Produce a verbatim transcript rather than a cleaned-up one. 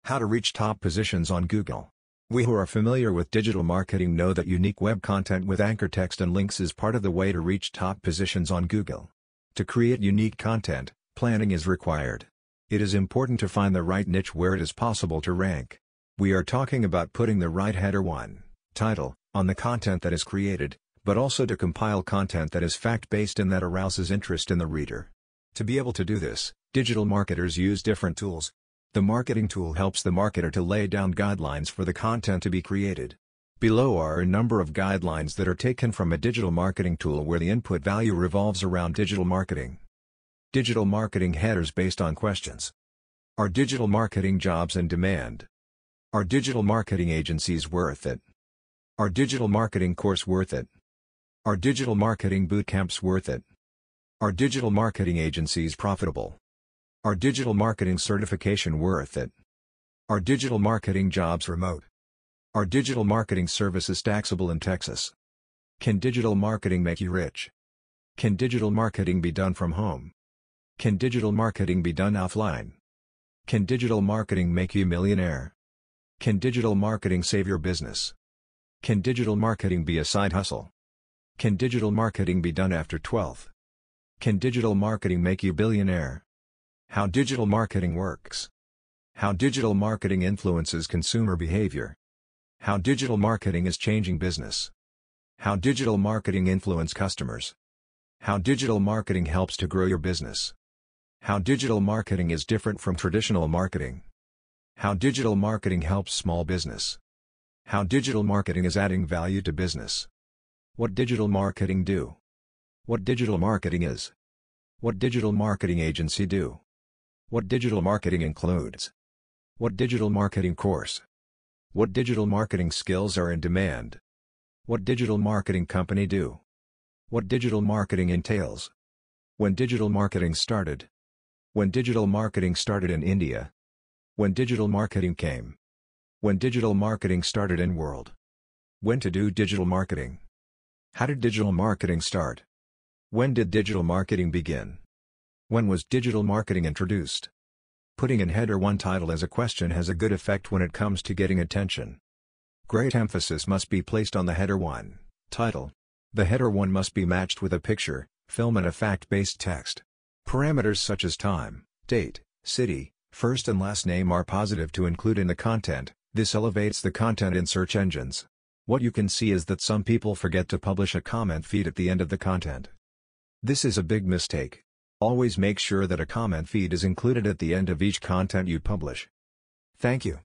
How to reach top positions on Google. We who are familiar with digital marketing know that unique web content with anchor text and links is part of the way to reach top positions on Google. To create unique content, planning is required. It is important to find the right niche where it is possible to rank. We are talking about putting the right header one, title, on the content that is created, but also to compile content that is fact-based and that arouses interest in the reader. To be able to do this, digital marketers use different tools. The marketing tool helps the marketer to lay down guidelines for the content to be created. Below are a number of guidelines that are taken from a digital marketing tool where the input value revolves around digital marketing. Digital marketing headers based on questions. Are digital marketing jobs in demand? Are digital marketing agencies worth it? Are digital marketing course worth it? Are digital marketing bootcamps worth it? Are digital marketing agencies profitable? Are digital marketing certification worth it? Are digital marketing jobs remote? Are digital marketing services taxable in Texas? Can digital marketing make you rich? Can digital marketing be done from home? Can digital marketing be done offline? Can digital marketing make you a millionaire? Can digital marketing save your business? Can digital marketing be a side hustle? Can digital marketing be done after twelve? Can digital marketing make you billionaire? How digital marketing works. How digital marketing influences consumer behavior. How digital marketing is changing business. How digital marketing influences customers. How digital marketing helps to grow your business. How digital marketing is different from traditional marketing. How digital marketing helps small business. How digital marketing is adding value to business. What digital marketing do? What digital marketing is? What digital marketing agency do? What digital marketing includes? What digital marketing course? What digital marketing skills are in demand? What digital marketing company do? What digital marketing entails? When digital marketing started? When digital marketing started in India? When digital marketing came? When digital marketing started in world? When to do digital marketing? How did digital marketing start? When did digital marketing begin? When was digital marketing introduced? Putting in header one title as a question has a good effect when it comes to getting attention. Great emphasis must be placed on the header one title. The header one must be matched with a picture, film and a fact-based text. Parameters such as time, date, city, first and last name are positive to include in the content. This elevates the content in search engines. What you can see is that some people forget to publish a comment feed at the end of the content. This is a big mistake. Always make sure that a comment feed is included at the end of each content you publish. Thank you.